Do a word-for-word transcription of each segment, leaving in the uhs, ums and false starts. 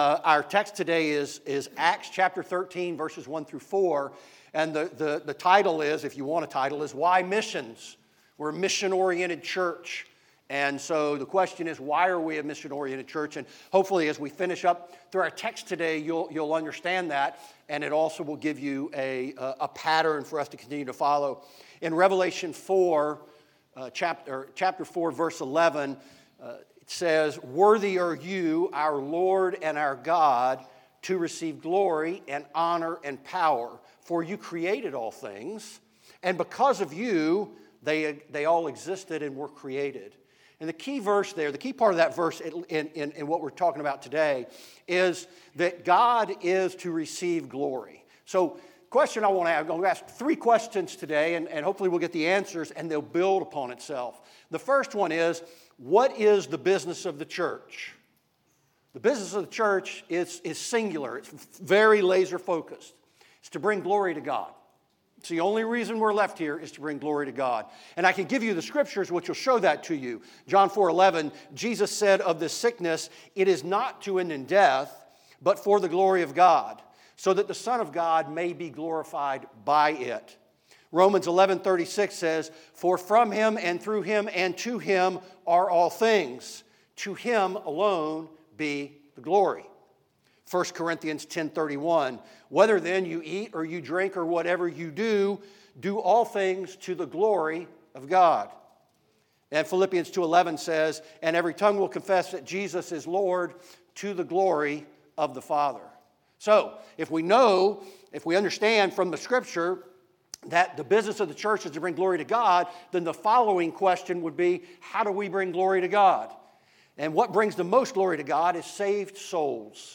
Uh, our text today is, is Acts chapter thirteen, verses one through four. And the, the, the title is, if you want a title, is Why Missions? We're a mission-oriented church. And so the question is, why are we a mission-oriented church? And hopefully as we finish up through our text today, you'll, you'll understand that. And it also will give you a, a, a pattern for us to continue to follow. In Revelation four, uh, chapter, chapter four, verse eleven, uh, it says, "Worthy are you, our Lord and our God, to receive glory and honor and power. For you created all things, and because of you, they, they all existed and were created." And the key verse there, the key part of that verse in, in, in what we're talking about today is that God is to receive glory. So question I want to ask, I'm going to ask three questions today, and, and hopefully we'll get the answers, and they'll build upon itself. The first one is, what is the business of the church? The business of the church is, is singular. It's very laser focused. It's to bring glory to God. It's the only reason we're left here is to bring glory to God. And I can give you the scriptures which will show that to you. John four eleven, Jesus said of this sickness, "It is not to end in death, but for the glory of God, so that the Son of God may be glorified by it." Romans eleven thirty-six says, "For from him and through him and to him are all things. To him alone be the glory." First Corinthians ten thirty-one, "Whether then you eat or you drink or whatever you do, do all things to the glory of God." And Philippians two eleven says, "And every tongue will confess that Jesus is Lord, to the glory of the Father." So, if we know, if we understand from the Scripture that the business of the church is to bring glory to God, then the following question would be, how do we bring glory to God? And what brings the most glory to God is saved souls.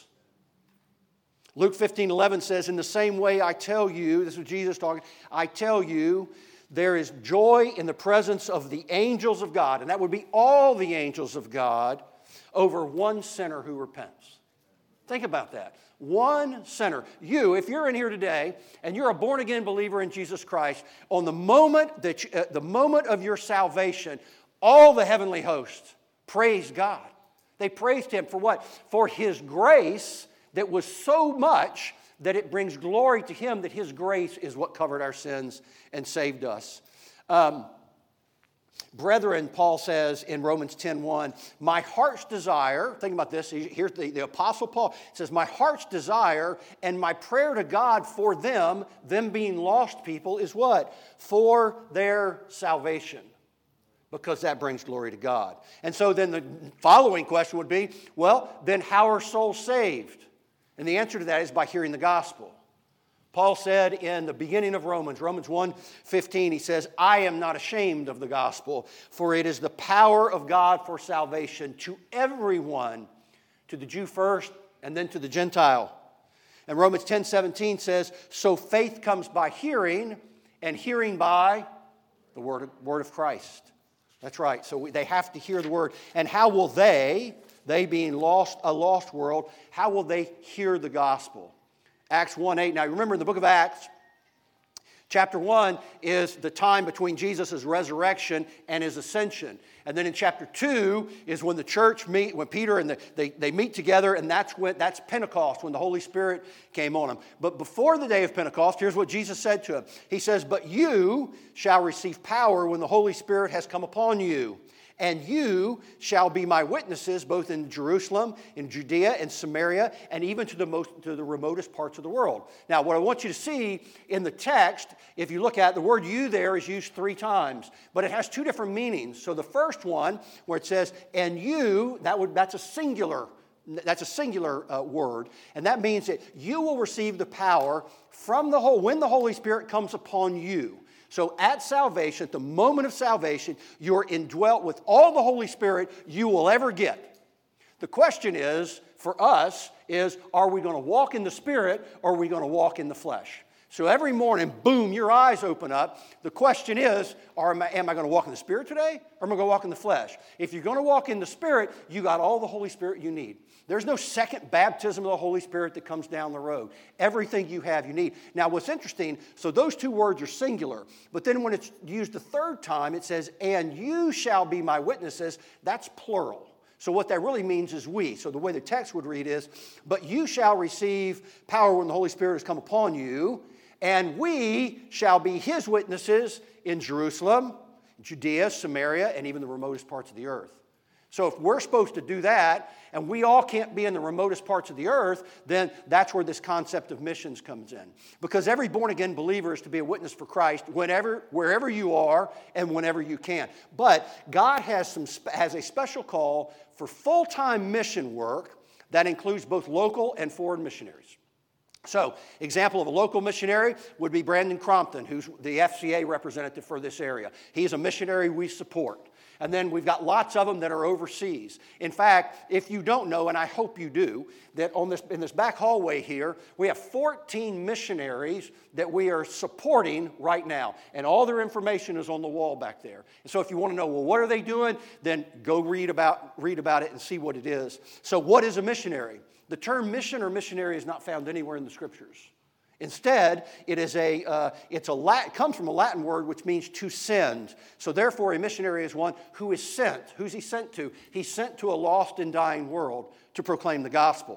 Luke fifteen eleven says, "In the same way I tell you," this is Jesus talking, "I tell you, there is joy in the presence of the angels of God," and that would be all the angels of God, "over one sinner who repents." Think about that. One sinner. You, if you're in here today and you're a born-again believer in Jesus Christ, on the moment that you, uh, the moment of your salvation, all the heavenly hosts praise God. They praised Him for what? For His grace that was so much that it brings glory to Him, that His grace is what covered our sins and saved us. Um, Brethren, Paul says in Romans ten one, "My heart's desire," think about this, here's the, the Apostle Paul, says, "My heart's desire and my prayer to God for them, them being lost people, is what? For their salvation." Because that brings glory to God. And so then the following question would be, well, then how are souls saved? And the answer to that is by hearing the gospel. Paul said in the beginning of Romans, Romans one fifteen, he says, "I am not ashamed of the gospel, for it is the power of God for salvation to everyone, to the Jew first and then to the Gentile." And Romans ten seventeen says, "So faith comes by hearing, and hearing by the word of, word of Christ." That's right. So we, they have to hear the word. And how will they, they being lost, a lost world, how will they hear the gospel? Acts one eight. Now remember in the book of Acts, chapter one is the time between Jesus' resurrection and His ascension. And then in chapter two is when the church meet, when Peter and the, they, they meet together, and that's when that's Pentecost, when the Holy Spirit came on them. But before the day of Pentecost, here's what Jesus said to them. He says, "But you shall receive power when the Holy Spirit has come upon you. And you shall be my witnesses both in Jerusalem, in Judea, and Samaria, and even to the most to the remotest parts of the world." Now, what I want you to see in the text, if you look at the word "you" there is used three times, but it has two different meanings. So the first one, where it says "and you," that would that's a singular. That's a singular uh, word, and that means that you will receive the power from the whole when the Holy Spirit comes upon you. So at salvation, at the moment of salvation, you're indwelt with all the Holy Spirit you will ever get. The question is, for us, is are we going to walk in the Spirit or are we going to walk in the flesh? So every morning, boom, your eyes open up. The question is, are, am I, am I going to walk in the Spirit today or am I going to walk in the flesh? If you're going to walk in the Spirit, you got all the Holy Spirit you need. There's no second baptism of the Holy Spirit that comes down the road. Everything you have, you need. Now, what's interesting, so those two words are singular, but then when it's used the third time, it says, "and you shall be my witnesses." That's plural. So what that really means is we. So the way the text would read is, but you shall receive power when the Holy Spirit has come upon you, and we shall be his witnesses in Jerusalem, Judea, Samaria, and even the remotest parts of the earth. So if we're supposed to do that, and we all can't be in the remotest parts of the earth, then that's where this concept of missions comes in. Because every born-again believer is to be a witness for Christ whenever, wherever you are and whenever you can. But God has, some, has a special call for full-time mission work that includes both local and foreign missionaries. So, example of a local missionary would be Brandon Crompton, who's the F C A representative for this area. He's a missionary we support. And then we've got lots of them that are overseas. In fact, if you don't know, and I hope you do, that on this, in this back hallway here, we have fourteen missionaries that we are supporting right now. And all their information is on the wall back there. And so if you want to know, well, what are they doing? Then go read about, read about it and see what it is. So what is a missionary? The term mission or missionary is not found anywhere in the Scriptures. Instead, it is a uh, it's a Latin, it comes from a Latin word which means to send. So therefore, a missionary is one who is sent. Who's he sent to? He's sent to a lost and dying world to proclaim the gospel.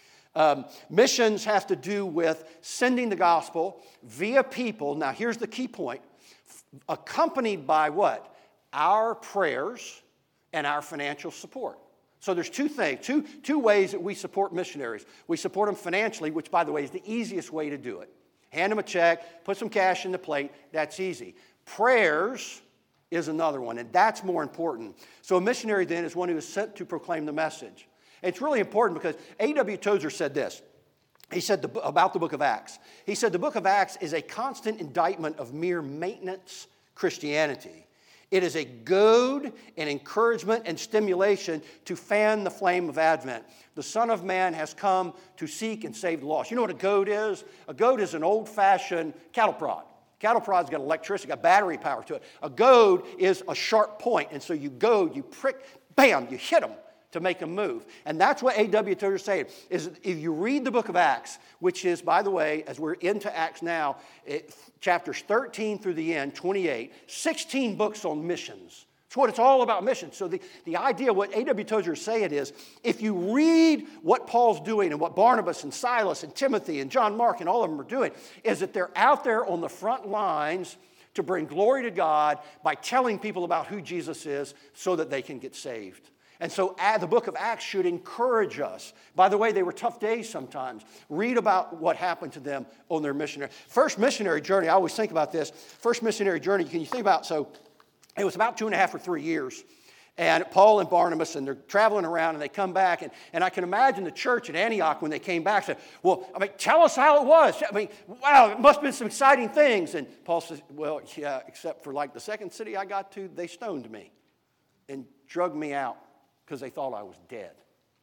Um, missions have to do with sending the gospel via people. Now, here's the key point: accompanied by what? Our prayers and our financial support. So there's two things, two, two ways that we support missionaries. We support them financially, which, by the way, is the easiest way to do it. Hand them a check, put some cash in the plate, that's easy. Prayers is another one, and that's more important. So a missionary then is one who is sent to proclaim the message. And it's really important because A W Tozer said this. He said the, about the book of Acts. He said the book of Acts is a constant indictment of mere maintenance Christianity. It is a goad and encouragement and stimulation to fan the flame of Advent. The Son of Man has come to seek and save the lost. You know what a goad is? A goad is an old-fashioned cattle prod. Cattle prod's got electricity, got battery power to it. A goad is a sharp point, and so you goad, you prick, bam, you hit them to make them move. And that's what A W Tozer is saying, is if you read the book of Acts, which is, by the way, as we're into Acts now, it, chapters thirteen through the end, twenty-eight, sixteen books on missions. It's what it's all about, missions. So the, the idea, what A W Tozer is saying is, if you read what Paul's doing and what Barnabas and Silas and Timothy and John Mark and all of them are doing, is that they're out there on the front lines to bring glory to God by telling people about who Jesus is so that they can get saved. And so the book of Acts should encourage us. By the way, they were tough days sometimes. Read about what happened to them on their missionary. First missionary journey, I always think about this. First missionary journey, can you think about, so it was about two and a half or three years. And Paul and Barnabas, and they're traveling around, and they come back. And, and I can imagine the church at Antioch, when they came back, said, well, I mean, tell us how it was. I mean, wow, it must have been some exciting things. And Paul says, well, yeah, except for like the second city I got to, they stoned me and drugged me out, because they thought I was dead.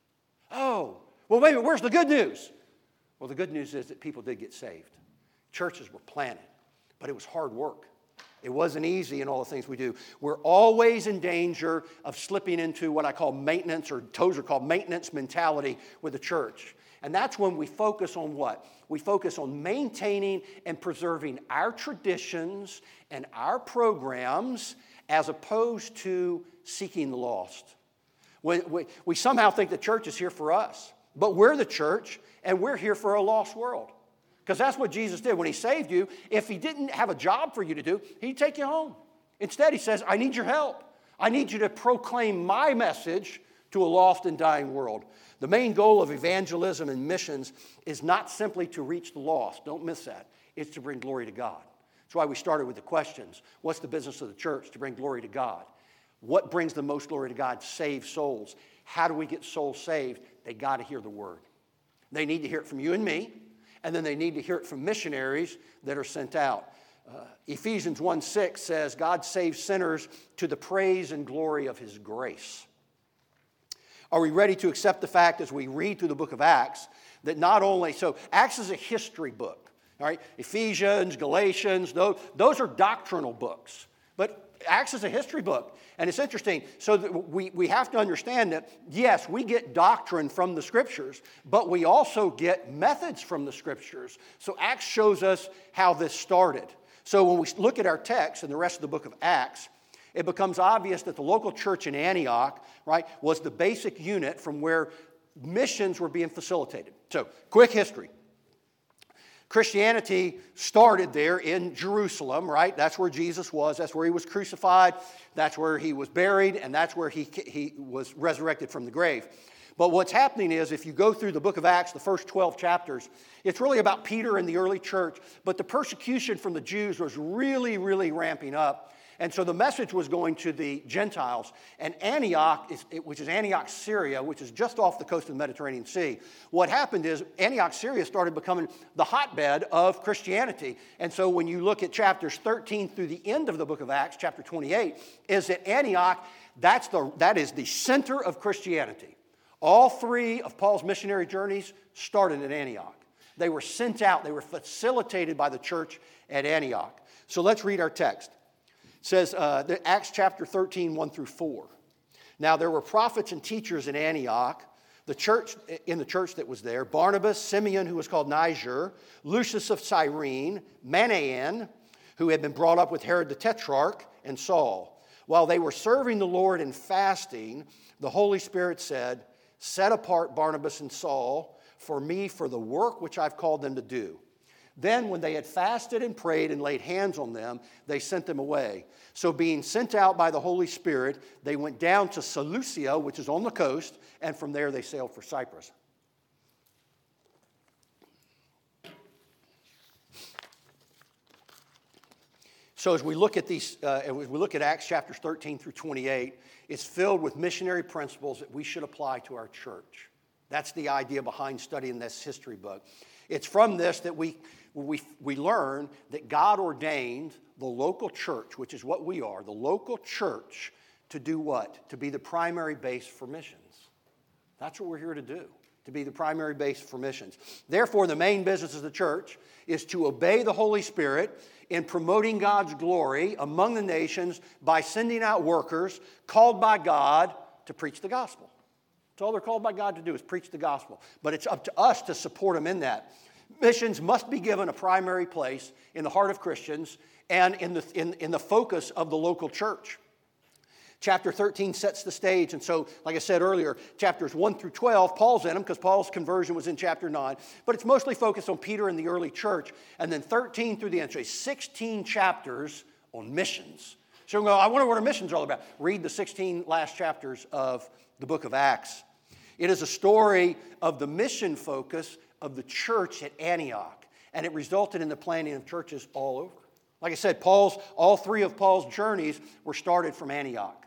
Oh, well, wait a minute, where's the good news? Well, the good news is that people did get saved. Churches were planted, but it was hard work. It wasn't easy in all the things we do. We're always in danger of slipping into what I call maintenance, or Tozer called maintenance mentality with the church. And that's when we focus on what? We focus on maintaining and preserving our traditions and our programs as opposed to seeking the lost. When we, we somehow think the church is here for us, but we're the church, and we're here for a lost world. Because that's what Jesus did when he saved you. If he didn't have a job for you to do, he'd take you home. Instead, he says, I need your help. I need you to proclaim my message to a lost and dying world. The main goal of evangelism and missions is not simply to reach the lost. Don't miss that. It's to bring glory to God. That's why we started with the questions. What's the business of the church? To bring glory to God. What brings the most glory to God? Save souls. How do we get souls saved? They got to hear the word. They need to hear it from you and me, and then they need to hear it from missionaries that are sent out. Uh, Ephesians one six says, God saves sinners to the praise and glory of his grace. Are we ready to accept the fact as we read through the book of Acts that not only, so Acts is a history book, all right? Ephesians, Galatians, those, those are doctrinal books, but Acts is a history book. And it's interesting. So that we, we have to understand that, yes, we get doctrine from the Scriptures, but we also get methods from the Scriptures. So Acts shows us how this started. So when we look at our text in the rest of the book of Acts, it becomes obvious that the local church in Antioch, right, was the basic unit from where missions were being facilitated. So, quick history. Christianity started there in Jerusalem, right? That's where Jesus was. That's where he was crucified. That's where he was buried. And that's where he, he was resurrected from the grave. But what's happening is, if you go through the book of Acts, the first twelve chapters, it's really about Peter and the early church. But the persecution from the Jews was really, really ramping up. And so the message was going to the Gentiles. And Antioch, which is Antioch, Syria, which is just off the coast of the Mediterranean Sea, what happened is Antioch, Syria started becoming the hotbed of Christianity. And so when you look at chapters thirteen through the end of the book of Acts, chapter twenty-eight, is that Antioch, that's the, that is the center of Christianity. All three of Paul's missionary journeys started at Antioch. They were sent out. They were facilitated by the church at Antioch. So let's read our text. It says, uh, Acts chapter thirteen, one through four. Now there were prophets and teachers in Antioch, the church in the church that was there, Barnabas, Simeon, who was called Niger, Lucius of Cyrene, Manaen, who had been brought up with Herod the Tetrarch, and Saul. While they were serving the Lord and fasting, the Holy Spirit said, "Set apart Barnabas and Saul for me for the work which I've called them to do." Then when they had fasted and prayed and laid hands on them, they sent them away. So being sent out by the Holy Spirit, they went down to Seleucia, which is on the coast, and from there they sailed for Cyprus. So as we look at these, uh, as we look at Acts chapters thirteen through twenty-eight, it's filled with missionary principles that we should apply to our church. That's the idea behind studying this history book. It's from this that we, we, we learn that God ordained the local church, which is what we are, the local church, to do what? To be the primary base for missions. That's what we're here to do, to be the primary base for missions. Therefore, the main business of the church is to obey the Holy Spirit in promoting God's glory among the nations by sending out workers called by God to preach the gospel. That's all they're called by God to do, is preach the gospel. But it's up to us to support them in that. Missions must be given a primary place in the heart of Christians and in the, in, in the focus of the local church. Chapter thirteen sets the stage, and so, like I said earlier, chapters one through twelve, Paul's in them because Paul's conversion was in chapter nine, but it's mostly focused on Peter and the early church, and then thirteen through the end, so sixteen chapters on missions. So you go, I wonder what our missions are all about. Read the sixteen last chapters of the book of Acts. It is a story of the mission focus of the church at Antioch, and it resulted in the planting of churches all over. Like I said, Paul's all three of Paul's journeys were started from Antioch.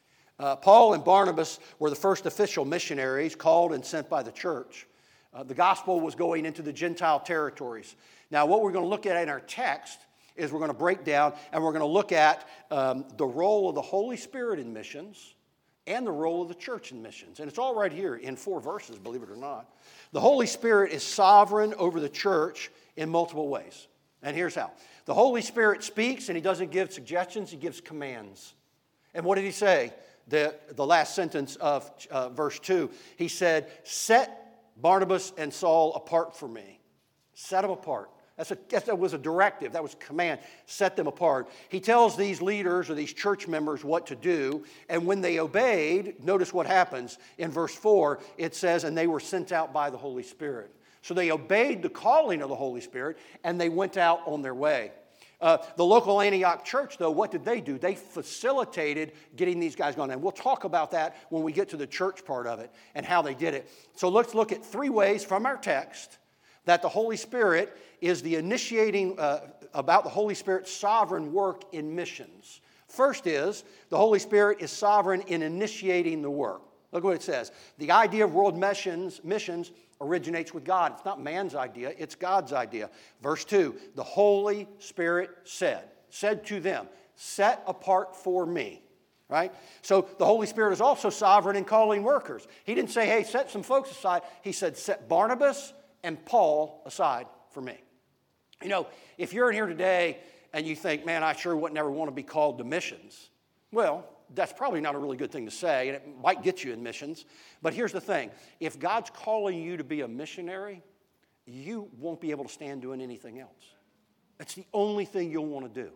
Uh, Paul and Barnabas were the first official missionaries called and sent by the church. Uh, the gospel was going into the Gentile territories. Now, what we're going to look at in our text is we're going to break down and we're going to look at um, the role of the Holy Spirit in missions and the role of the church in missions. And it's all right here in four verses, believe it or not. The Holy Spirit is sovereign over the church in multiple ways. And here's how. The Holy Spirit speaks, and he doesn't give suggestions, he gives commands. And what did he say? The, the last sentence of uh, verse two, he said, "Set Barnabas and Saul apart for me." Set them apart. That's a, that was a directive. That was a command. Set them apart. He tells these leaders or these church members what to do. And when they obeyed, notice what happens. In verse four, it says, "And they were sent out by the Holy Spirit." So they obeyed the calling of the Holy Spirit, and they went out on their way. Uh, the local Antioch church, though, what did they do? They facilitated getting these guys going. And we'll talk about that when we get to the church part of it and how they did it. So let's look at three ways from our text that the Holy Spirit is the initiating, uh, about the Holy Spirit's sovereign work in missions. First is, the Holy Spirit is sovereign in initiating the work. Look what it says. The idea of world missions, missions originates with God. It's not man's idea, it's God's idea. Verse two, the Holy Spirit said, said to them, "Set apart for me." Right? So the Holy Spirit is also sovereign in calling workers. He didn't say, "Hey, set some folks aside." He said, "Set Barnabas and Paul aside for me." You know, if you're in here today and you think, "Man, I sure would never want to be called to missions," well, that's probably not a really good thing to say, and it might get you in missions. But here's the thing. If God's calling you to be a missionary, you won't be able to stand doing anything else. That's the only thing you'll want to do.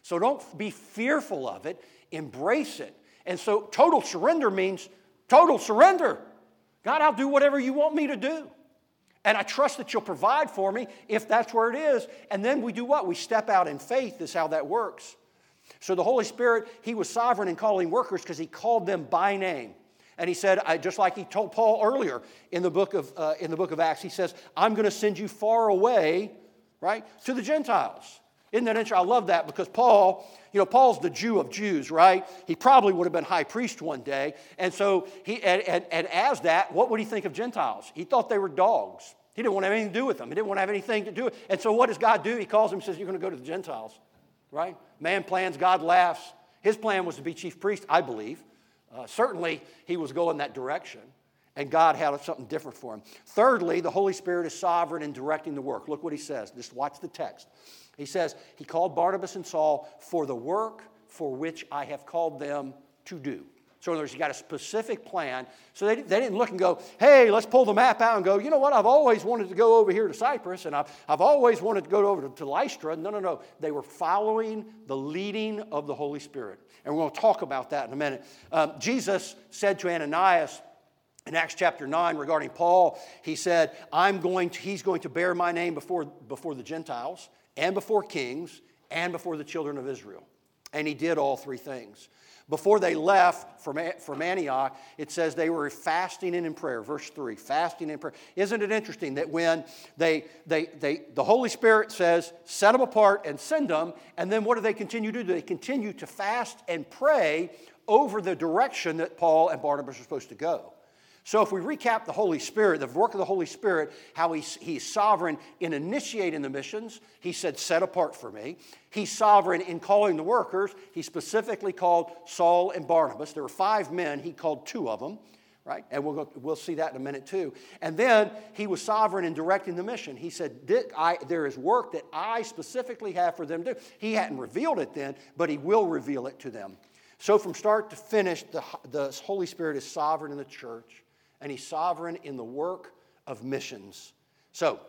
So don't be fearful of it. Embrace it. And so total surrender means total surrender. God, I'll do whatever you want me to do. And I trust that you'll provide for me if that's where it is. And then we do what? We step out in faith. Is how that works. So the Holy Spirit, He was sovereign in calling workers because He called them by name. And He said, I, just like He told Paul earlier in the book of uh, in the book of Acts, He says, I'm going to send you far away, right, to the Gentiles. Isn't that interesting? I love that because Paul, you know, Paul's the Jew of Jews, right? He probably would have been high priest one day. And so, he and, and, and as that, what would he think of Gentiles? He thought they were dogs. He didn't want to have anything to do with them. He didn't want to have anything to do with them. And so what does God do? He calls them and says, you're going to go to the Gentiles, right? Man plans, God laughs. His plan was to be chief priest, I believe. Uh, certainly, he was going that direction. And God had something different for him. Thirdly, the Holy Spirit is sovereign in directing the work. Look what he says. Just watch the text. He says, He called Barnabas and Saul for the work for which I have called them to do. So in other words, you got a specific plan. So they, they didn't look and go, hey, let's pull the map out and go, you know what, I've always wanted to go over here to Cyprus, and I've, I've always wanted to go over to, to Lystra. No, no, no. They were following the leading of the Holy Spirit. And we're going to talk about that in a minute. Um, Jesus said to Ananias, in Acts chapter nine, regarding Paul, he said, I'm going to, he's going to bear my name before, before the Gentiles and before kings and before the children of Israel. And he did all three things. Before they left from, from Antioch, it says they were fasting and in prayer. Verse three, fasting and prayer. Isn't it interesting that when they, they, they, the Holy Spirit says, set them apart and send them, and then what do they continue to do? They continue to fast and pray over the direction that Paul and Barnabas are supposed to go. So if we recap the Holy Spirit, the work of the Holy Spirit, how he's, he's sovereign in initiating the missions. He said, set apart for me. He's sovereign in calling the workers. He specifically called Saul and Barnabas. There were five men. He called two of them, right? And we'll, go, we'll see that in a minute too. And then he was sovereign in directing the mission. He said, I, there is work that I specifically have for them to do. He hadn't revealed it then, but he will reveal it to them. So from start to finish, the, the Holy Spirit is sovereign in the church. And he's sovereign in the work of missions. So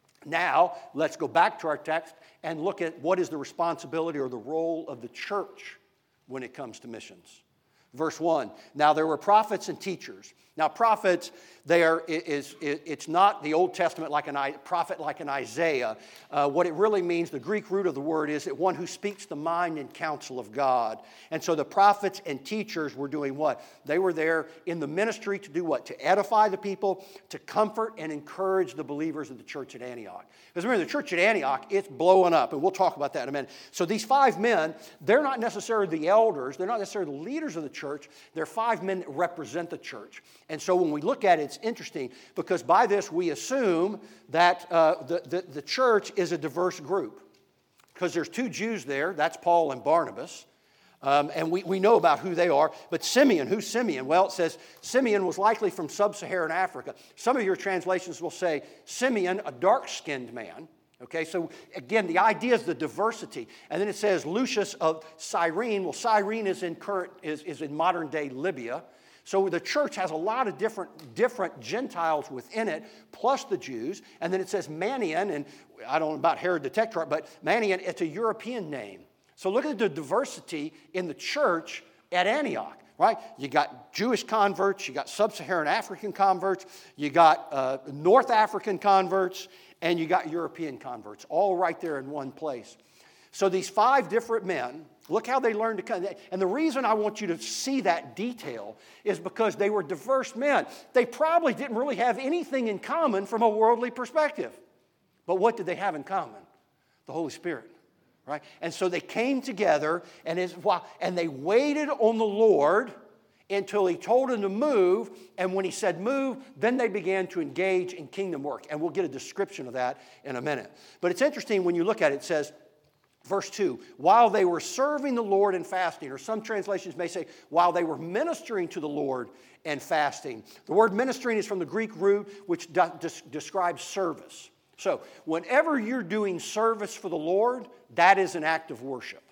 now let's go back to our text and look at what is the responsibility or the role of the church when it comes to missions. Verse one, now there were prophets and teachers. Now prophets, they are, is, is, it's not the Old Testament like a prophet like an Isaiah. Uh, what it really means, the Greek root of the word is that one who speaks the mind and counsel of God. And so the prophets and teachers were doing what? They were there in the ministry to do what? To edify the people, to comfort and encourage the believers of the church at Antioch. Because remember, the church at Antioch, it's blowing up, and we'll talk about that in a minute. So these five men, they're not necessarily the elders, they're not necessarily the leaders of the church, they're five men that represent the church. And so when we look at it, it's interesting because by this we assume that uh, the, the, the church is a diverse group. Because there's two Jews there, that's Paul and Barnabas. Um, and we, we know about who they are. But Simeon, who's Simeon? Well, it says Simeon was likely from sub-Saharan Africa. Some of your translations will say Simeon, a dark-skinned man. Okay, so again, the idea is the diversity. And then it says Lucius of Cyrene. Well, Cyrene is in current is, is in modern-day Libya. So the church has a lot of different, different Gentiles within it, plus the Jews. And then it says Manian, and I don't know about Herod the Tetrarch, but Manian, it's a European name. So look at the diversity in the church at Antioch, right? You got Jewish converts, you got sub-Saharan African converts, you got uh, North African converts, and you got European converts, all right there in one place. So these five different men, look how they learned to come. And the reason I want you to see that detail is because they were diverse men. They probably didn't really have anything in common from a worldly perspective. But what did they have in common? The Holy Spirit, right? And so they came together and, his, and they waited on the Lord until he told them to move. And when he said move, then they began to engage in kingdom work. And we'll get a description of that in a minute. But it's interesting when you look at it, it says, verse two, while they were serving the Lord and fasting, or some translations may say, while they were ministering to the Lord and fasting. The word ministering is from the Greek root, which de- de- describes service. So whenever you're doing service for the Lord, that is an act of worship.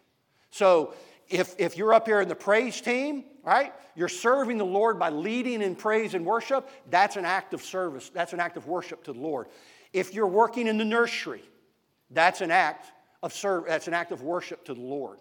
So if, if you're up here in the praise team, right, you're serving the Lord by leading in praise and worship, that's an act of service. That's an act of worship to the Lord. If you're working in the nursery, that's an act of serve, that's an act of worship to the Lord.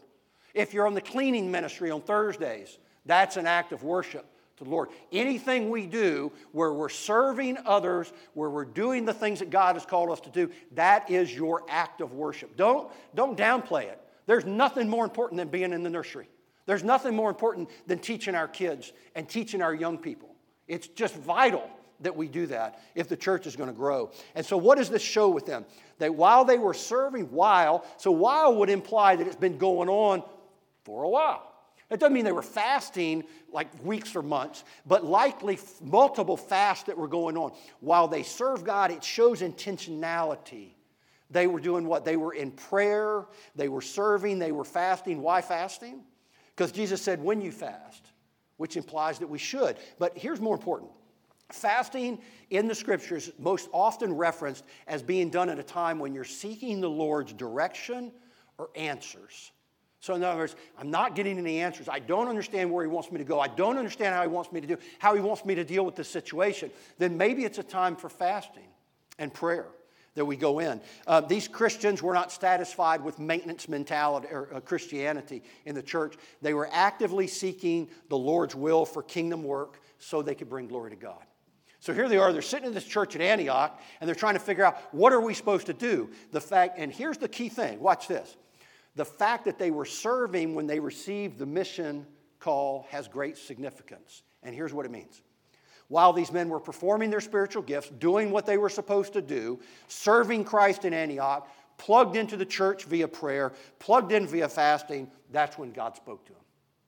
If you're on the cleaning ministry on Thursdays, that's an act of worship to the Lord. Anything we do where we're serving others, where we're doing the things that God has called us to do, that is your act of worship. Don't, don't downplay it. There's nothing more important than being in the nursery. There's nothing more important than teaching our kids and teaching our young people. It's just vital that we do that if the church is going to grow. And so what does this show with them? That while they were serving, while, so while would imply that it's been going on for a while. It doesn't mean they were fasting like weeks or months, but likely multiple fasts that were going on. While they served God, it shows intentionality. They were doing what? They were in prayer, they were serving, they were fasting. Why fasting? Because Jesus said, when you fast, which implies that we should. But here's more important. Fasting in the Scriptures is most often referenced as being done at a time when you're seeking the Lord's direction or answers. So in other words, I'm not getting any answers. I don't understand where He wants me to go. I don't understand how He wants me to do, how He wants me to deal with this situation. Then maybe it's a time for fasting and prayer that we go in. Uh, these Christians were not satisfied with maintenance mentality or uh, Christianity in the church. They were actively seeking the Lord's will for kingdom work so they could bring glory to God. So here they are, they're sitting in this church at Antioch, and they're trying to figure out, what are we supposed to do? The fact, and here's the key thing, watch this. The fact that they were serving when they received the mission call has great significance. And here's what it means. While these men were performing their spiritual gifts, doing what they were supposed to do, serving Christ in Antioch, plugged into the church via prayer, plugged in via fasting, that's when God spoke to them.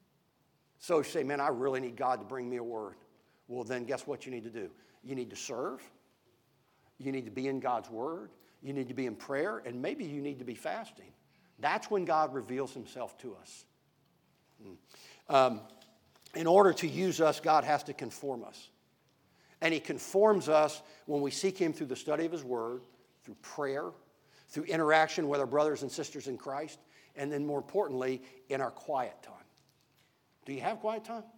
So you say, man, I really need God to bring me a word. Well, then guess what you need to do? You need to serve. You need to be in God's word. You need to be in prayer. And maybe you need to be fasting. That's when God reveals Himself to us. Um, in order to use us, God has to conform us. And He conforms us when we seek Him through the study of His word, through prayer, through interaction with our brothers and sisters in Christ, and then more importantly, in our quiet time. Do you have quiet time?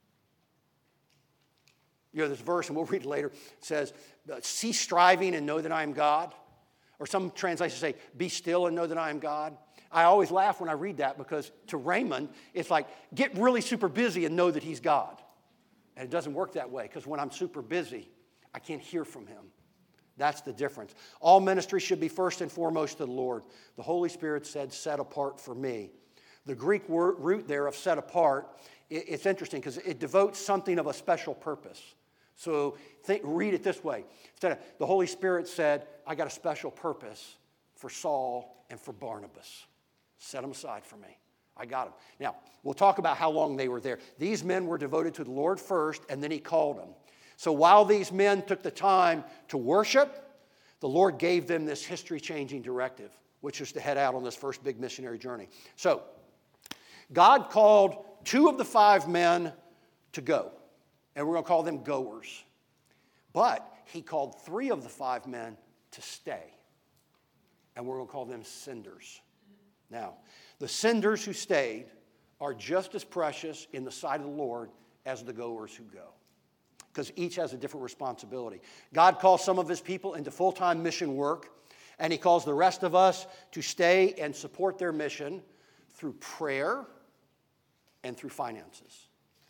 You know, this verse, and we'll read it later, says, cease striving and know that I am God. Or some translations say, be still and know that I am God. I always laugh when I read that because to Raymond, it's like, get really super busy and know that He's God. And it doesn't work that way because when I'm super busy, I can't hear from Him. That's the difference. All ministry should be first and foremost to the Lord. The Holy Spirit said, set apart for me. The Greek word, root there of set apart, it, it's interesting because it devotes something of a special purpose. So think, read it this way. Instead of, the Holy Spirit said, I got a special purpose for Saul and for Barnabas. Set them aside for me. I got them. Now, we'll talk about how long they were there. These men were devoted to the Lord first, and then He called them. So while these men took the time to worship, the Lord gave them this history-changing directive, which was to head out on this first big missionary journey. So, God called two of the five men to go. And we're going to call them goers. But He called three of the five men to stay. And we're going to call them senders. Now, the senders who stayed are just as precious in the sight of the Lord as the goers who go. Because each has a different responsibility. God calls some of His people into full-time mission work. And He calls the rest of us to stay and support their mission through prayer and through finances.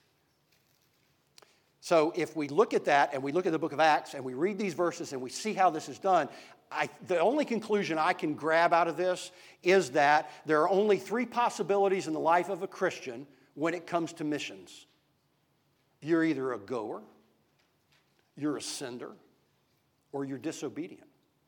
So if we look at that and we look at the book of Acts and we read these verses and we see how this is done, I, the only conclusion I can grab out of this is that there are only three possibilities in the life of a Christian when it comes to missions. You're either a goer, you're a sender, or you're disobedient.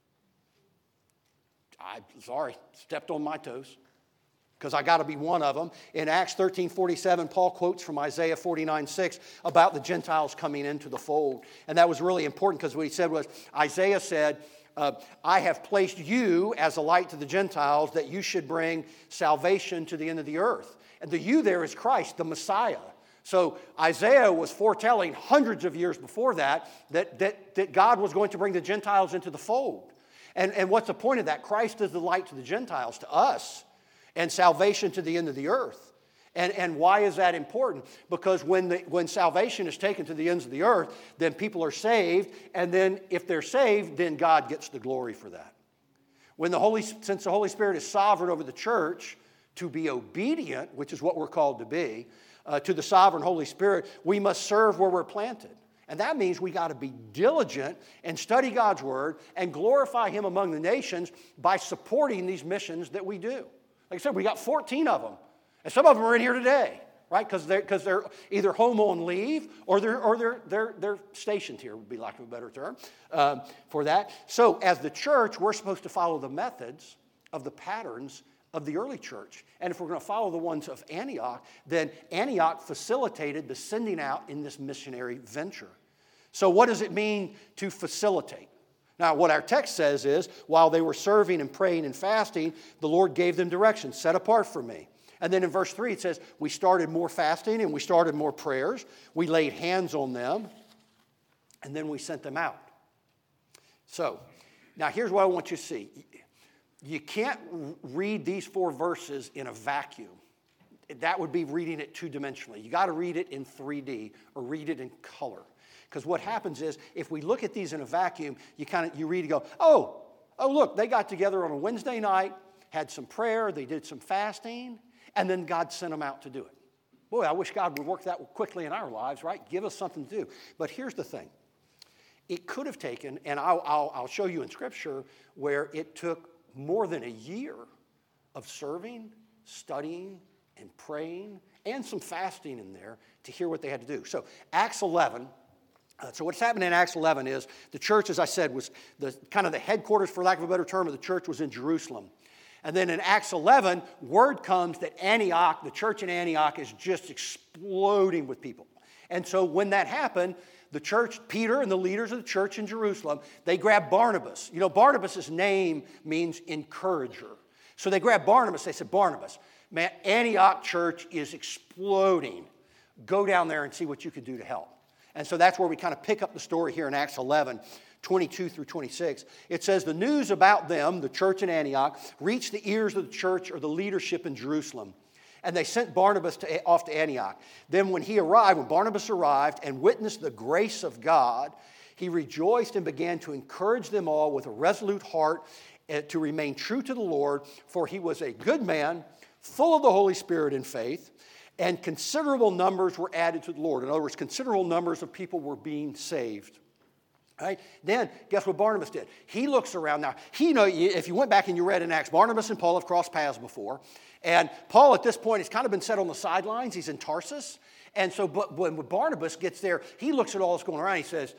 I'm sorry, stepped on my toes. Because I got to be one of them. In Acts thirteen forty-seven, Paul quotes from Isaiah forty-nine six about the Gentiles coming into the fold. And that was really important because what he said was, Isaiah said, uh, I have placed you as a light to the Gentiles that you should bring salvation to the end of the earth. And the you there is Christ, the Messiah. So Isaiah was foretelling hundreds of years before that that, that, that God was going to bring the Gentiles into the fold. And, and what's the point of that? Christ is the light to the Gentiles, to us. And salvation to the end of the earth. And, and why is that important? Because when, the, when salvation is taken to the ends of the earth, then people are saved. And then if they're saved, then God gets the glory for that. When the Holy, since the Holy Spirit is sovereign over the church to be obedient, which is what we're called to be, uh, to the sovereign Holy Spirit, we must serve where we're planted. And that means we got to be diligent and study God's Word and glorify Him among the nations by supporting these missions that we do. Like I said, we got fourteen of them. And some of them are in here today, right? Because they're, because they're either home on leave or they're, or they're, they're, they're stationed here, would be lack of a better term, um, for that. So as the church, we're supposed to follow the methods of the patterns of the early church. And if we're going to follow the ones of Antioch, then Antioch facilitated the sending out in this missionary venture. So what does it mean to facilitate? Now, what our text says is, while they were serving and praying and fasting, the Lord gave them direction, set apart for me. And then in verse three, it says, we started more fasting and we started more prayers. We laid hands on them, and then we sent them out. So, now here's what I want you to see. You can't read these four verses in a vacuum. That would be reading it two-dimensionally. You got to read it in three D or read it in color. Because what happens is, if we look at these in a vacuum, you kind of you read and go, oh, oh, look, they got together on a Wednesday night, had some prayer, they did some fasting, and then God sent them out to do it. Boy, I wish God would work that quickly in our lives, right? Give us something to do. But here's the thing. It could have taken, and I'll, I'll, I'll show you in Scripture, where it took more than a year of serving, studying, and praying, and some fasting in there to hear what they had to do. So Acts eleven, uh, so what's happening in Acts eleven is the church, as I said, was the kind of the headquarters, for lack of a better term, of the church was in Jerusalem. And then in Acts eleven, word comes that Antioch, the church in Antioch, is just exploding with people. And so when that happened, the church, Peter and the leaders of the church in Jerusalem, they grabbed Barnabas. You know, Barnabas' name means encourager. So they grabbed Barnabas. They said, Barnabas, man, Antioch church is exploding. Go down there and see what you can do to help. And so that's where we kind of pick up the story here in Acts eleven, twenty-two through twenty-six. It says, the news about them, the church in Antioch, reached the ears of the church or the leadership in Jerusalem. And they sent Barnabas to, off to Antioch. Then when he arrived, when Barnabas arrived and witnessed the grace of God, he rejoiced and began to encourage them all with a resolute heart to remain true to the Lord, for he was a good man, full of the Holy Spirit and faith, and considerable numbers were added to the Lord. In other words, considerable numbers of people were being saved. Right? Then, guess what Barnabas did? He looks around. Now, he know if you went back and you read in Acts, Barnabas and Paul have crossed paths before. And Paul, at this point, has kind of been set on the sidelines. He's in Tarsus. And so but when Barnabas gets there, he looks at all that's going around. He says,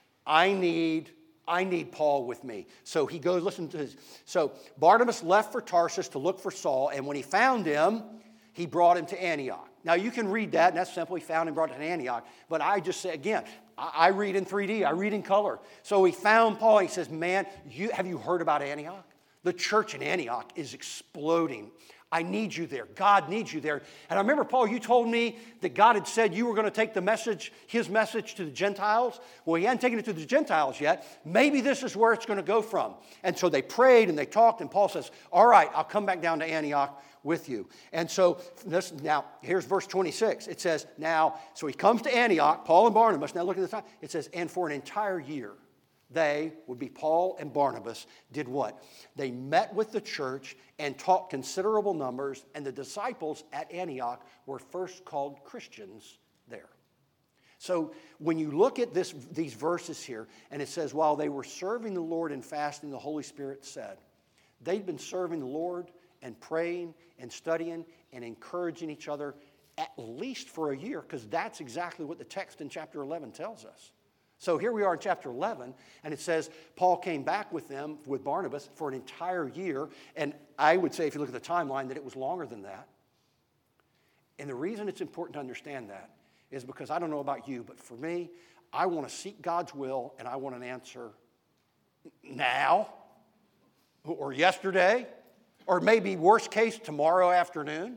I need, I need Paul with me. So he goes, listen to his. So Barnabas left for Tarsus to look for Saul. And when he found him, he brought him to Antioch. Now, you can read that, and that's simple. He found him, brought him to Antioch. But I just say, again, I, I read in three D. I read in color. So he found Paul. And he says, man, you, have you heard about Antioch? The church in Antioch is exploding. I need you there. God needs you there. And I remember, Paul, you told me that God had said you were going to take the message, his message to the Gentiles. Well, he hadn't taken it to the Gentiles yet. Maybe this is where it's going to go from. And so they prayed and they talked, and Paul says, all right, I'll come back down to Antioch with you. And so this, now, here's verse twenty-six. It says, now, so he comes to Antioch, Paul and Barnabas. Now look at the time. It says, and for an entire year, they, would be Paul and Barnabas, did what? They met with the church and taught considerable numbers, and the disciples at Antioch were first called Christians there. So when you look at this, these verses here, and it says, while they were serving the Lord and fasting, the Holy Spirit said, they'd been serving the Lord and praying and studying and encouraging each other at least for a year, because that's exactly what the text in chapter eleven tells us. So here we are in chapter eleven, and it says Paul came back with them, with Barnabas, for an entire year. And I would say, if you look at the timeline, that it was longer than that. And the reason it's important to understand that is because I don't know about you, but for me, I want to seek God's will, and I want an answer now, or yesterday, or maybe worst case, tomorrow afternoon.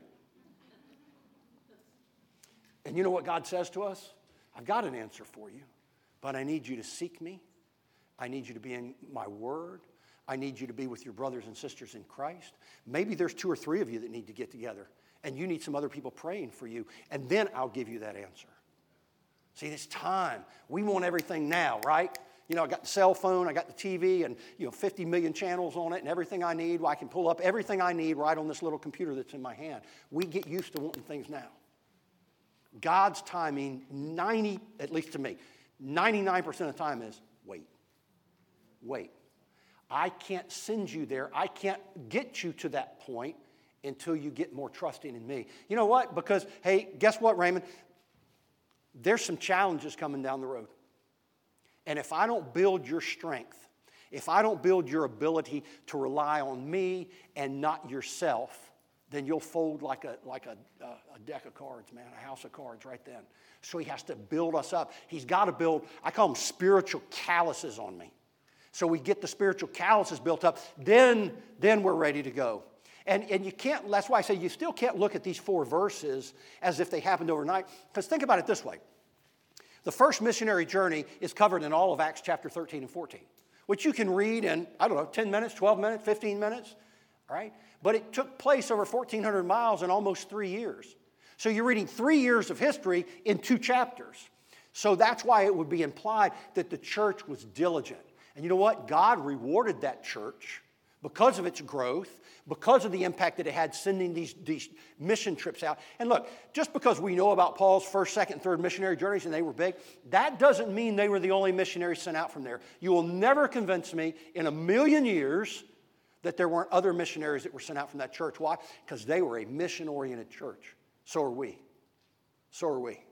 And you know what God says to us? I've got an answer for you. But I need you to seek me. I need you to be in my word. I need you to be with your brothers and sisters in Christ. Maybe there's two or three of you that need to get together, and you need some other people praying for you, and then I'll give you that answer. See, it's time. We want everything now, right? You know, I got the cell phone, I got the T V, and, you know, fifty million channels on it, and everything I need. Well, I can pull up everything I need right on this little computer that's in my hand. We get used to wanting things now. God's timing, ninety, at least to me, ninety-nine percent of the time is wait. Wait. I can't send you there. I can't get you to that point until you get more trusting in me. You know what? Because, hey, guess what, Raymond? There's some challenges coming down the road. And if I don't build your strength, if I don't build your ability to rely on me and not yourself, then you'll fold like a, like a, a deck of cards, man, a house of cards right then. So he has to build us up. He's got to build, I call them spiritual calluses on me. So we get the spiritual calluses built up, then, then we're ready to go. And, and you can't, that's why I say you still can't look at these four verses as if they happened overnight. Because think about it this way. The first missionary journey is covered in all of Acts chapter thirteen and fourteen, which you can read in, I don't know, ten minutes, twelve minutes, fifteen minutes, all right? But it took place over fourteen hundred miles in almost three years. So you're reading three years of history in two chapters. So that's why it would be implied that the church was diligent. And you know what? God rewarded that church because of its growth, because of the impact that it had sending these, these mission trips out. And look, just because we know about Paul's first, second, third missionary journeys and they were big, that doesn't mean they were the only missionaries sent out from there. You will never convince me in a million years that there weren't other missionaries that were sent out from that church. Why? Because they were a mission-oriented church. So are we. So are we.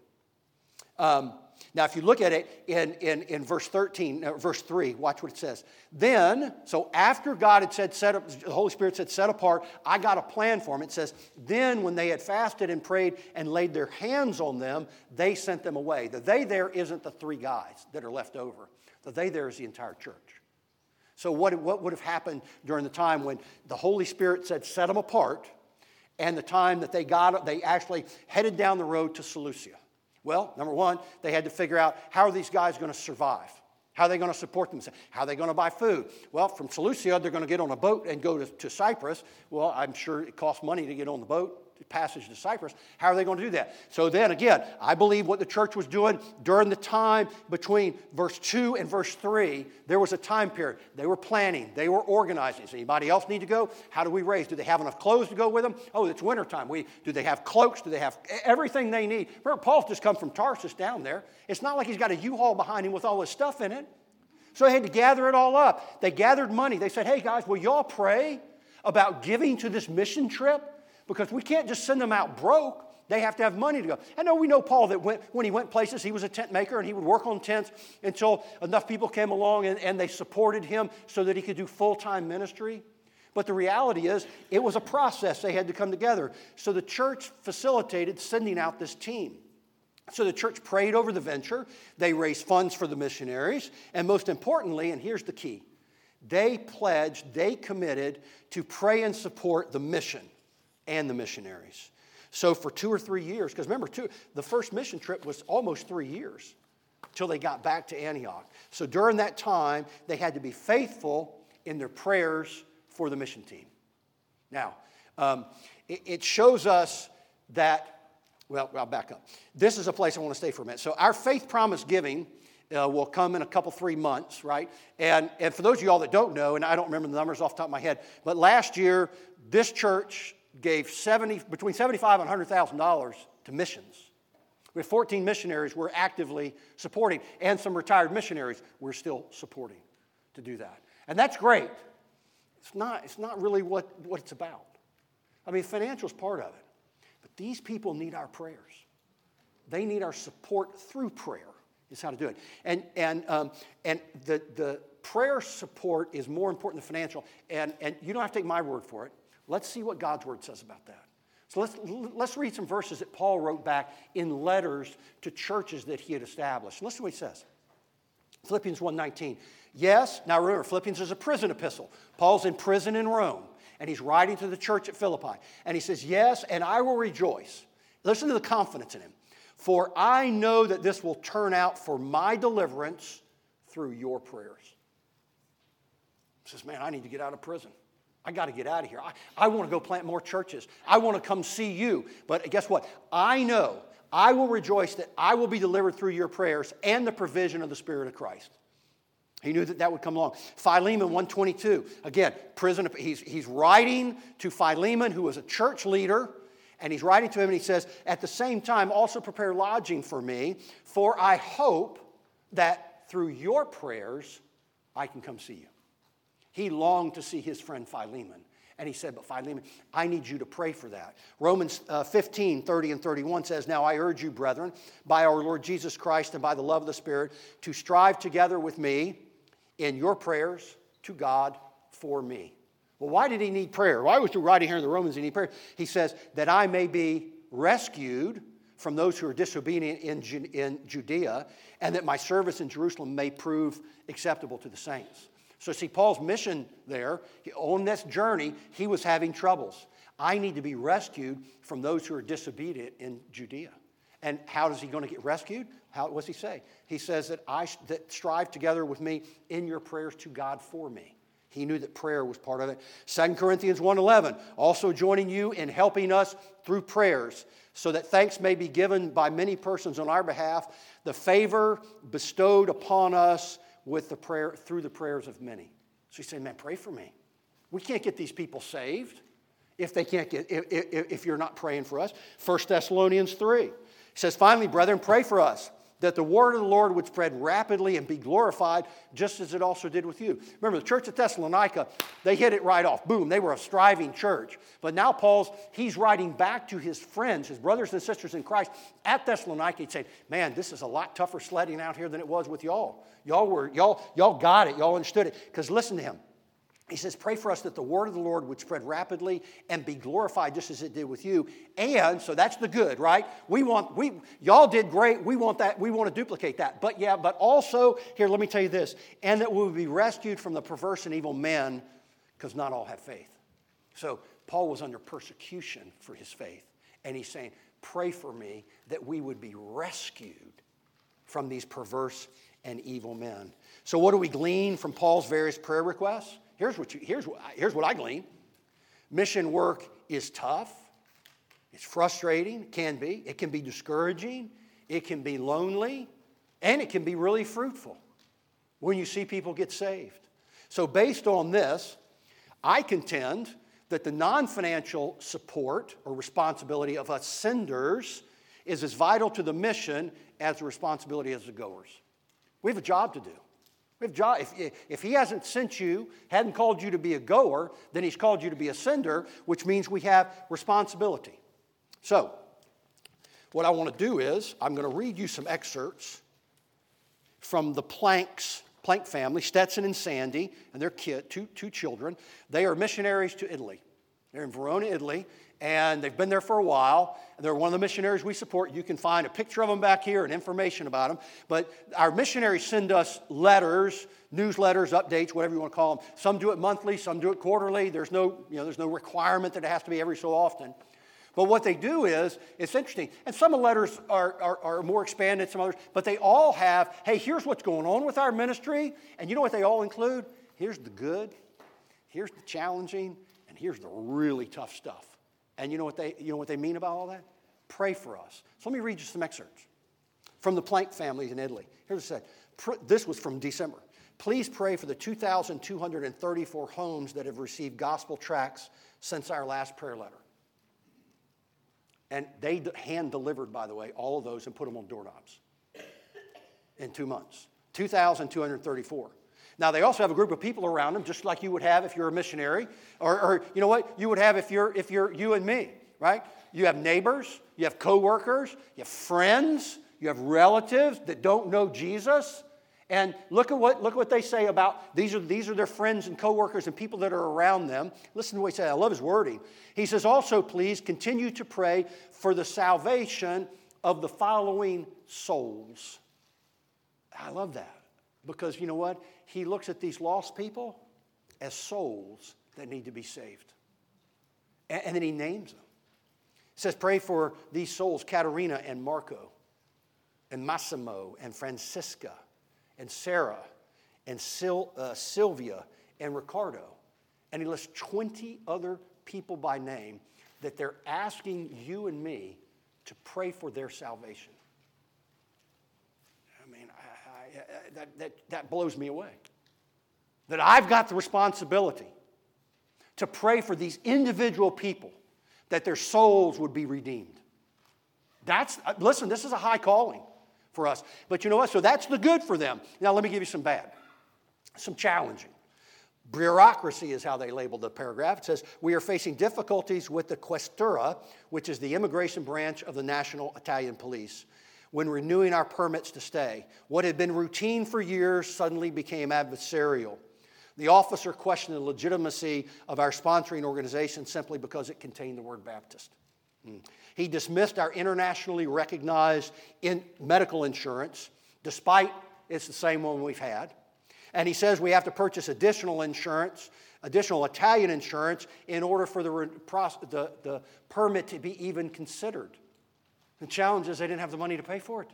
Um, now, if you look at it in, in, in verse thirteen, uh, verse three, watch what it says. Then, so after God had said, set up, the Holy Spirit said, set apart, I got a plan for them. It says, then when they had fasted and prayed and laid their hands on them, they sent them away. The they there isn't the three guys that are left over. The they there is the entire church. So what, what would have happened during the time when the Holy Spirit said, set them apart, and the time that they got, they actually headed down the road to Seleucia? Well, number one, they had to figure out how are these guys going to survive? How are they going to support themselves? How are they going to buy food? Well, from Seleucia, they're going to get on a boat and go to, to Cyprus. Well, I'm sure it costs money to get on the boat, passage to Cyprus. How are they going to do that? So then again, I believe what the church was doing during the time between verse two and verse three, there was a time period. They were planning. They were organizing. Does anybody else need to go? How do we raise? Do they have enough clothes to go with them? Oh, it's wintertime. We, do they have cloaks? Do they have everything they need? Remember, Paul's just come from Tarsus down there. It's not like he's got a U-Haul behind him with all his stuff in it. So they had to gather it all up. They gathered money. They said, hey guys, will y'all pray about giving to this mission trip? Because we can't just send them out broke. They have to have money to go. I know we know Paul that went, when he went places, he was a tent maker and he would work on tents until enough people came along and, and they supported him so that he could do full-time ministry. But the reality is, it was a process. They had to come together. So the church facilitated sending out this team. So the church prayed over the venture. They raised funds for the missionaries. And most importantly, and here's the key, they pledged, they committed to pray and support the mission and the missionaries. So for two or three years, because remember, two, the first mission trip was almost three years until they got back to Antioch. So during that time, they had to be faithful in their prayers for the mission team. Now, um, it, it shows us that, well, I'll back up. This is a place I want to stay for a minute. So our faith promise giving Uh, will come in a couple, three months, right? And, and for those of you all that don't know, and I don't remember the numbers off the top of my head, but last year, this church gave seventy between seventy-five and one hundred thousand dollars to missions. We have fourteen missionaries we're actively supporting, and some retired missionaries we're still supporting to do that. And that's great. It's not, it's not really what, what it's about. I mean, financial is part of it. But these people need our prayers. They need our support through prayer. Is how to do it. And, and, um, and the, the prayer support is more important than financial. And, and you don't have to take my word for it. Let's see what God's word says about that. So let's, let's read some verses that Paul wrote back in letters to churches that he had established. Listen to what he says. Philippians one nineteen. Yes, now remember, Philippians is a prison epistle. Paul's in prison in Rome, and he's writing to the church at Philippi. And he says, yes, and I will rejoice. Listen to the confidence in him. For I know that this will turn out for my deliverance through your prayers. He says, man, I need to get out of prison. I got to get out of here. I, I want to go plant more churches. I want to come see you. But guess what? I know I will rejoice that I will be delivered through your prayers and the provision of the Spirit of Christ. He knew that that would come along. Philemon one twenty-two, again, prison. He's, he's writing to Philemon, who was a church leader, and he's writing to him, and he says, at the same time, also prepare lodging for me, for I hope that through your prayers I can come see you. He longed to see his friend Philemon. And he said, but Philemon, I need you to pray for that. Romans uh, fifteen, thirty and thirty-one says, now I urge you, brethren, by our Lord Jesus Christ and by the love of the Spirit, to strive together with me in your prayers to God for me. Well, why did he need prayer? Why was he writing here in the Romans he need prayer? He says, that I may be rescued from those who are disobedient in, Ju- in Judea, and that my service in Jerusalem may prove acceptable to the saints. So see, Paul's mission there, on this journey, he was having troubles. I need to be rescued from those who are disobedient in Judea. And how is he going to get rescued? How, what does he say? He says that I that strive together with me in your prayers to God for me. He knew that prayer was part of it. Second Corinthians one eleven, also joining you in helping us through prayers, so that thanks may be given by many persons on our behalf, the favor bestowed upon us with the prayer through the prayers of many. So he said, man, pray for me. We can't get these people saved if they can't get if, if, if you're not praying for us. First Thessalonians three. He says, finally, brethren, pray for us, that the word of the Lord would spread rapidly and be glorified, just as it also did with you. Remember, the church at Thessalonica, they hit it right off. Boom, they were a striving church. But now Paul's, he's writing back to his friends, his brothers and sisters in Christ at Thessalonica. He'd say, man, this is a lot tougher sledding out here than it was with y'all. Y'all were, y'all, y'all got it. Y'all understood it. Because listen to him. He says, pray for us that the word of the Lord would spread rapidly and be glorified just as it did with you. And, so that's the good, right? We want, we, y'all did great. We want that. We want to duplicate that. But yeah, but also, here, let me tell you this. And that we would be rescued from the perverse and evil men, because not all have faith. So Paul was under persecution for his faith. And he's saying, pray for me that we would be rescued from these perverse and evil men. So what do we glean from Paul's various prayer requests? Here's what, you, here's, what, here's what I glean. Mission work is tough. It's frustrating. It can be. It can be discouraging. It can be lonely. And it can be really fruitful when you see people get saved. So based on this, I contend that the non-financial support or responsibility of us senders is as vital to the mission as the responsibility as the goers. We have a job to do. If, if, if he hasn't sent you, hadn't called you to be a goer, then he's called you to be a sender, which means we have responsibility. So, what I want to do is, I'm going to read you some excerpts from the Planks, Plank family, Stetson and Sandy, and their kid, two, two children. They are missionaries to Italy. They're in Verona, Italy, and they've been there for a while. They're one of the missionaries we support. You can find a picture of them back here and information about them. But our missionaries send us letters, newsletters, updates, whatever you want to call them. Some do it monthly, some do it quarterly. There's no, you know, there's no requirement that it has to be every so often. But what they do is, it's interesting. And some of the letters are, are, are more expanded, some others. But they all have, hey, here's what's going on with our ministry. And you know what they all include? Here's the good, here's the challenging, and here's the really tough stuff. And you know what they, you know what they mean about all that? Pray for us. So let me read you some excerpts from the Plank families in Italy. Here's what it said. This was from December. Please pray for the two thousand two hundred thirty-four homes that have received gospel tracts since our last prayer letter. And they hand-delivered, by the way, all of those and put them on doorknobs in two months. two thousand two hundred thirty-four. Now, they also have a group of people around them, just like you would have if you're a missionary, or, or you know what, you would have if you're, if you're you and me, right? You have neighbors, you have coworkers, you have friends, you have relatives that don't know Jesus. And look at what, look at what they say about, these are, these are their friends and coworkers and people that are around them. Listen to what he says. I love his wording. He says, also, please continue to pray for the salvation of the following souls. I love that. Because you know what? He looks at these lost people as souls that need to be saved. And, and then he names them. He says, pray for these souls, Katerina and Marco, and Massimo, and Francisca, and Sarah, and Sil, uh, Sylvia, and Ricardo. And he lists twenty other people by name that they're asking you and me to pray for their salvation. I mean, I, I, that, that, that blows me away. that I've got the responsibility to pray for these individual people that their souls would be redeemed. That's, listen, this is a high calling for us. But you know what? So that's the good for them. Now let me give you some bad, some challenging. Bureaucracy is how they labeled the paragraph. It says, we are facing difficulties with the Questura, which is the immigration branch of the National Italian Police, when renewing our permits to stay. What had been routine for years suddenly became adversarial. The officer questioned the legitimacy of our sponsoring organization simply because it contained the word Baptist. Mm. He dismissed our internationally recognized in medical insurance, despite it's the same one we've had. And he says we have to purchase additional insurance, additional Italian insurance, in order for the, the, the permit to be even considered. The challenge is they didn't have the money to pay for it.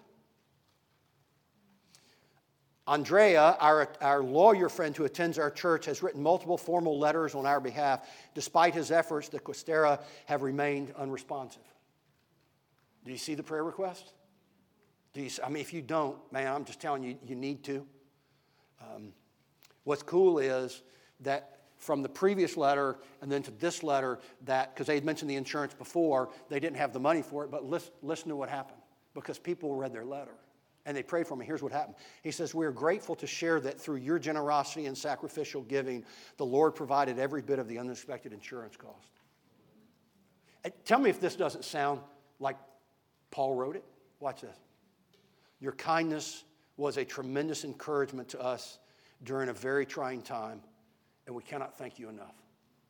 Andrea, our, our lawyer friend who attends our church, has written multiple formal letters on our behalf. Despite his efforts, the Questura have remained unresponsive. Do you see the prayer request? Do you, I mean, if you don't, man, I'm just telling you, you need to. Um, what's cool is that from the previous letter and then to this letter, that because they had mentioned the insurance before, they didn't have the money for it, but listen, listen to what happened, because people read their letter and they prayed for me. Here's what happened. He says, we are grateful to share that through your generosity and sacrificial giving, the Lord provided every bit of the unexpected insurance cost. And tell me if this doesn't sound like Paul wrote it. Watch this. Your kindness was a tremendous encouragement to us during a very trying time, and we cannot thank you enough.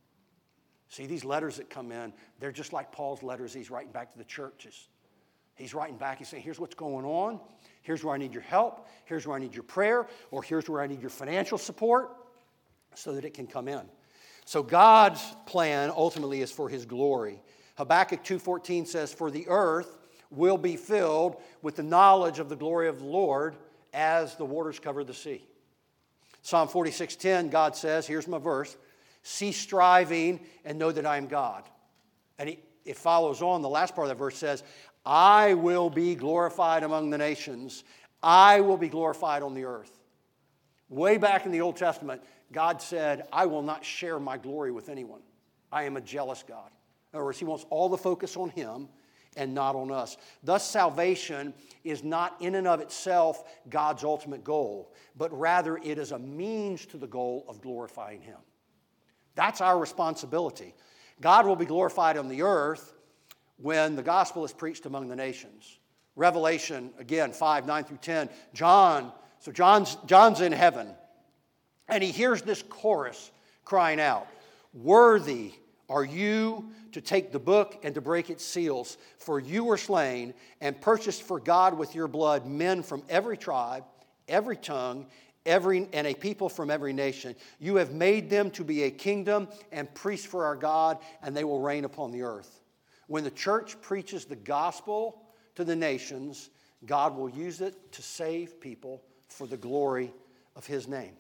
See, these letters that come in, they're just like Paul's letters he's writing back to the churches. He's writing back, he's saying, here's what's going on. Here's where I need your help. Here's where I need your prayer. Or here's where I need your financial support so that it can come in. So God's plan ultimately is for his glory. Habakkuk two fourteen says, for the earth will be filled with the knowledge of the glory of the Lord as the waters cover the sea. Psalm forty-six ten, God says, here's my verse, cease striving and know that I am God. And he, it follows on, the last part of that verse says, I will be glorified among the nations. I will be glorified on the earth. Way back in the Old Testament, God said, I will not share my glory with anyone. I am a jealous God. In other words, he wants all the focus on him and not on us. Thus, salvation is not in and of itself God's ultimate goal, but rather it is a means to the goal of glorifying him. That's our responsibility. God will be glorified on the earth when the gospel is preached among the nations. Revelation, again, five, nine through ten. John, so John's, John's in heaven, and he hears this chorus crying out, worthy are you to take the book and to break its seals, for you were slain and purchased for God with your blood men from every tribe, every tongue, every and a people from every nation. You have made them to be a kingdom and priests for our God, and they will reign upon the earth. When the church preaches the gospel to the nations, God will use it to save people for the glory of his name.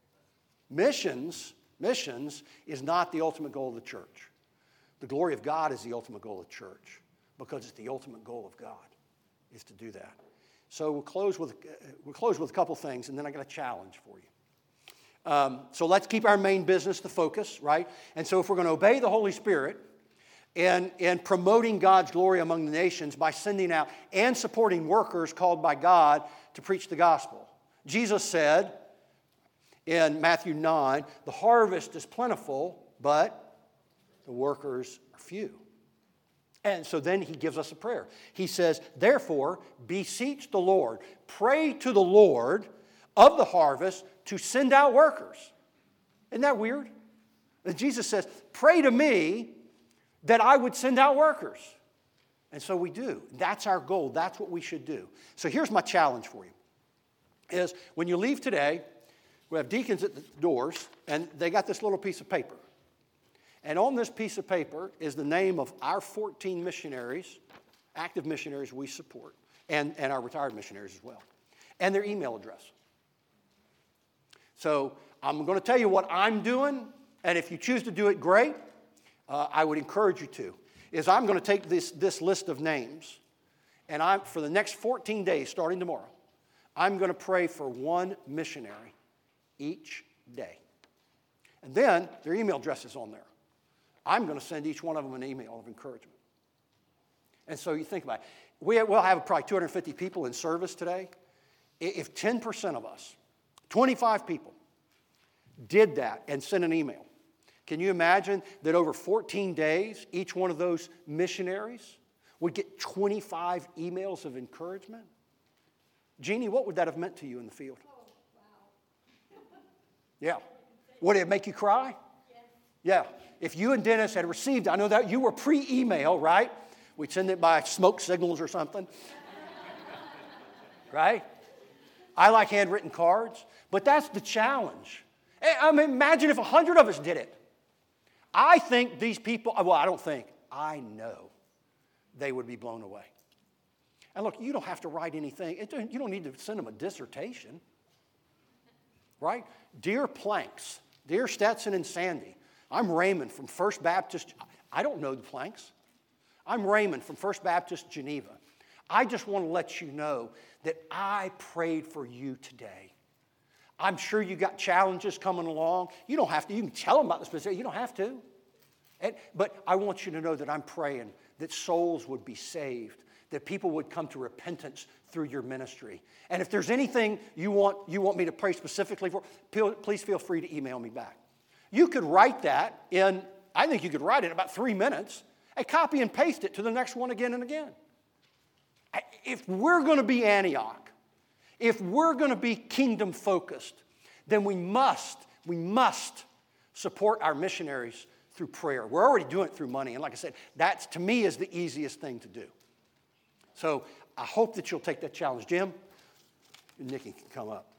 Missions, missions is not the ultimate goal of the church. The glory of God is the ultimate goal of the church, because it's the ultimate goal of God is to do that. So we'll close with, we'll close with a couple things, and then I got a challenge for you. Um, so let's keep our main business the focus, right? And so if we're going to obey the Holy Spirit, And, and promoting God's glory among the nations by sending out and supporting workers called by God to preach the gospel. Jesus said in Matthew nine, the harvest is plentiful, but the workers are few. And so then he gives us a prayer. He says, therefore, beseech the Lord, pray to the Lord of the harvest to send out workers. Isn't that weird? And Jesus says, pray to me that I would send out workers. And so we do. That's our goal. That's what we should do. So here's my challenge for you. Is when you leave today, we have deacons at the doors, and they got this little piece of paper. And on this piece of paper is the name of our fourteen missionaries, active missionaries we support, and, and our retired missionaries as well, and their email address. So I'm going to tell you what I'm doing, and if you choose to do it, great. Uh, I would encourage you to, is I'm going to take this, this list of names, and I'm, for the next fourteen days, starting tomorrow, I'm going to pray for one missionary each day. And then their email address is on there. I'm going to send each one of them an email of encouragement. And so you think about it. We, we'll have probably two hundred fifty people in service today. If ten percent of us, twenty-five people, did that and sent an email, can you imagine that over fourteen days, each one of those missionaries would get twenty-five emails of encouragement? Jeannie, what would that have meant to you in the field? Oh, wow. Yeah. Would it make you cry? Yes. Yeah. If you and Dennis had received, I know that you were pre-email, right? We'd send it by smoke signals or something. Right? I like handwritten cards, but that's the challenge. I mean, imagine if a hundred of us did it. I think these people, well, I don't think, I know they would be blown away. And look, you don't have to write anything. You don't need to send them a dissertation. Right? Dear Planks, dear Stetson and Sandy, I'm Raymond from First Baptist. I don't know the Planks. I'm Raymond from First Baptist Geneva. I just want to let you know that I prayed for you today. I'm sure you got challenges coming along. You don't have to. You can tell them about the specific. You don't have to. And, but I want you to know that I'm praying that souls would be saved, that people would come to repentance through your ministry. And if there's anything you want, you want me to pray specifically for, please feel free to email me back. You could write that in, I think you could write it in about three minutes, and copy and paste it to the next one again and again. If we're going to be Antioch, if we're going to be kingdom focused, then we must, we must support our missionaries through prayer. We're already doing it through money. And like I said, that to me is the easiest thing to do. So I hope that you'll take that challenge. Jim, Nikki can come up.